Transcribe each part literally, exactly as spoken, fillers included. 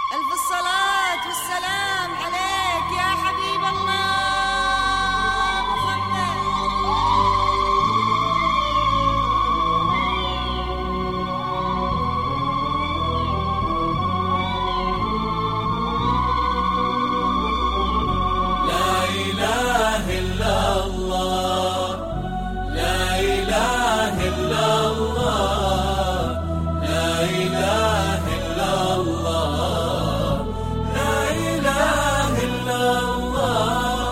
ألف الصلاة والسلام عليك يا حبيب الله محمد. لا إله إلا الله، لا إله إلا الله، لا إله إلا الله، لا إله إلا الله.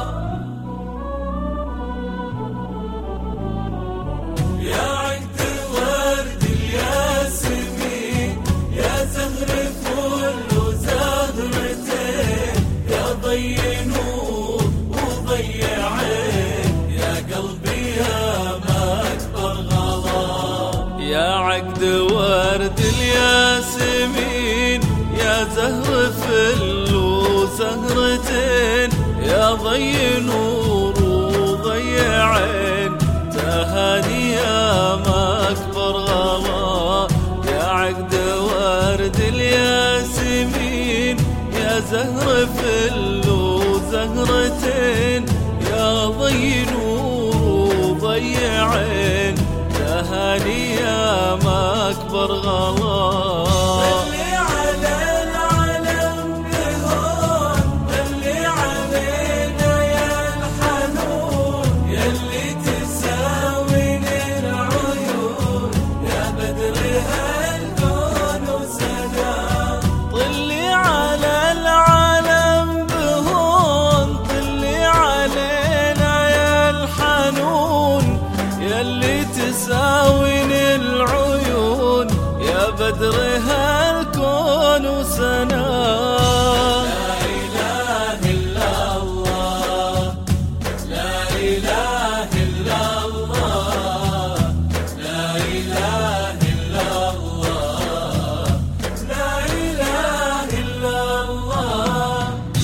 يا عقد ورد الياسمين، يا زهر فل وزهرتين، يا ضي نور وضي عين، يا قلبي يا ما أكبر غلا. يا عقد ورد الياسمين، يا زهر فل وزهرتين، يا ضي نور وضي عين، تهاني يا ما أكبر غلا. يا عقد ورد الياسمين، يا زهر فل وزهرتين، يا ضي نور وضي عين، تهاني يا ما أكبر غلا. طلي على العالم بهون، طلي علينا يا الحنون، يلي تساوين العيون، يا بدر هالكون وسلام. طلي على العالم بهون، طلي علينا يا الحنون، يلي تساوين العيون، يا بدر هالكون وسنام. لا إله إلا الله، لا إله إلا الله، لا إله إلا الله، لا إله إلا الله.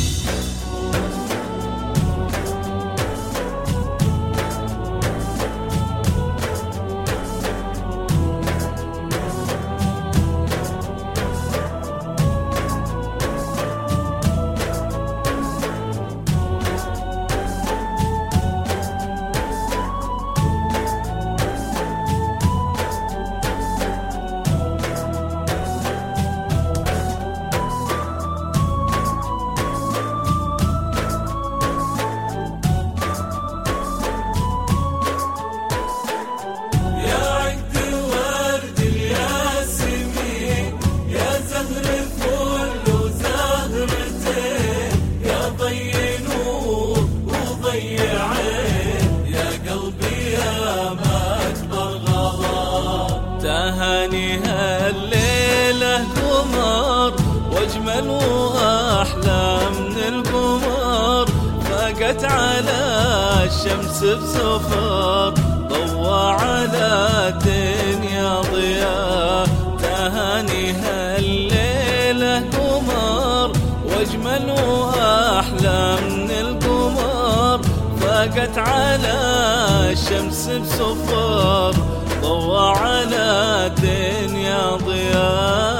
يا عقد ورد الياسمين، يا زهر فل وزهرتين، يا ضي نور وضي عين، يا قلبي يا ما أكبر غلا. تهاني هالليلة قمر، واجمل واحلى من القمر، فاقت على الشمس بسفر، ضوى على الدنيا ضياء. تهاني هالليلة قمر، واجمل واحلى من القمر، فاقت على الشمس بسفر، ضوى على الدنيا ضياء.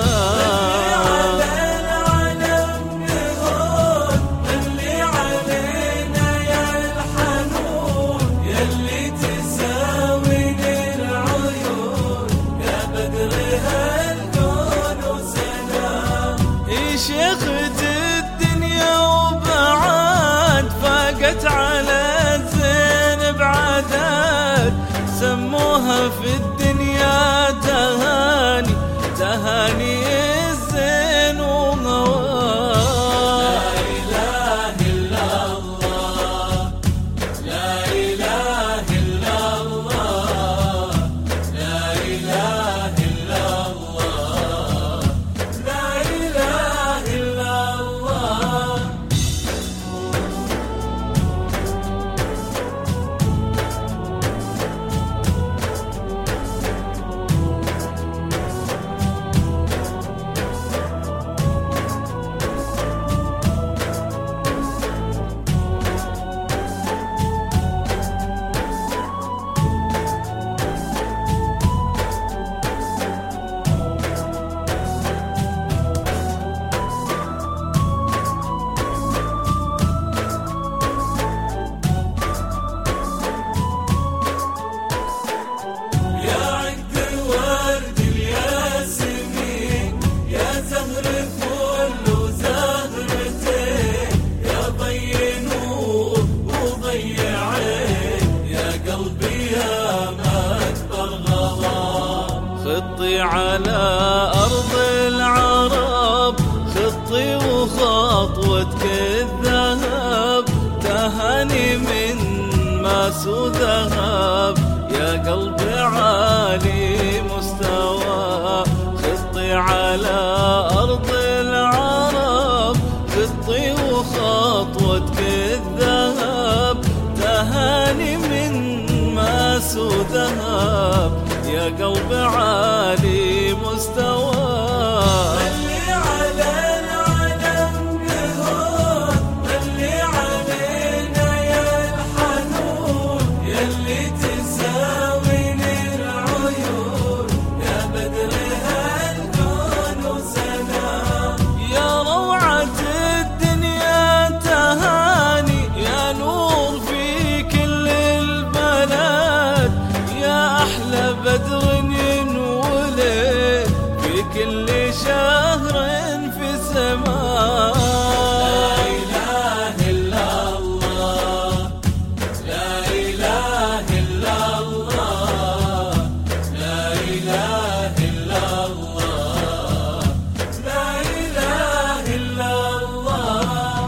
شيخة الدنيا وبعاد، فاقت على الزين بعداد، سموها في الدنيا تهاني. قلبي على أرض العرب، خطي وخطوتك الذهب، تهاني من ماس وذهب، يا قلبي عالي مستوى. خطي على أرض العرب، خطي وخطوتك الذهب، تهاني من ماس وذهب، يا قلبي عالي مستوى. اللي على العالم قهور، اللي علينا يا الحنون، يلي تساويني العيون، يا بدر هالكون وسلام. يا روعة الدنيا تهاني، يا نور في كل البلد، يا أحلى بدر ينولد في كل شهر في سماء. لا إله إلا الله، لا إله إلا الله، لا إله إلا الله، لا إله إلا الله.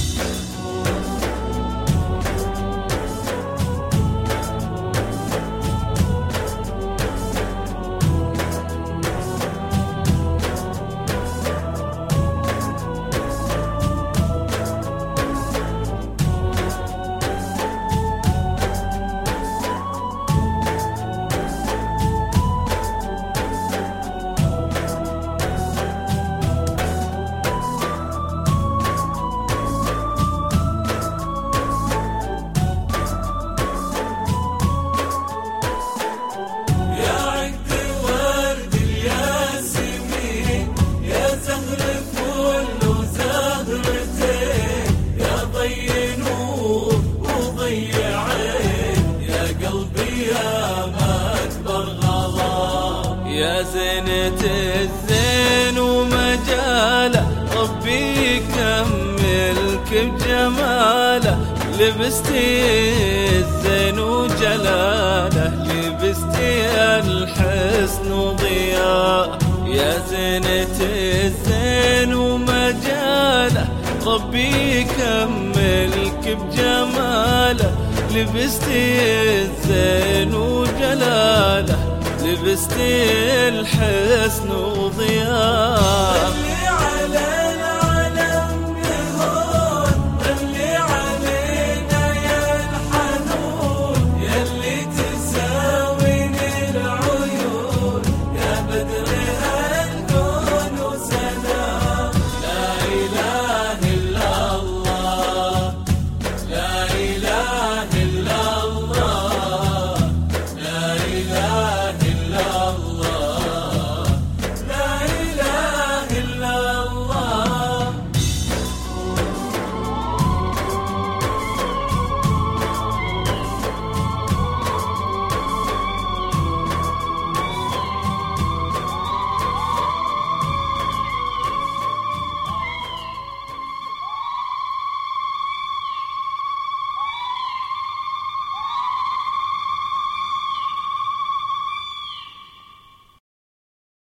يا زينة الزين ومجاله، ربي يكملك بجماله، لبستي الزين وجلاله، لبستي الحسن وضياء. يا زينة الزين ومجاله، ربي يكملك بجماله، لبستي الزين وجلاله، لبستي الحسن وضياء. اللي على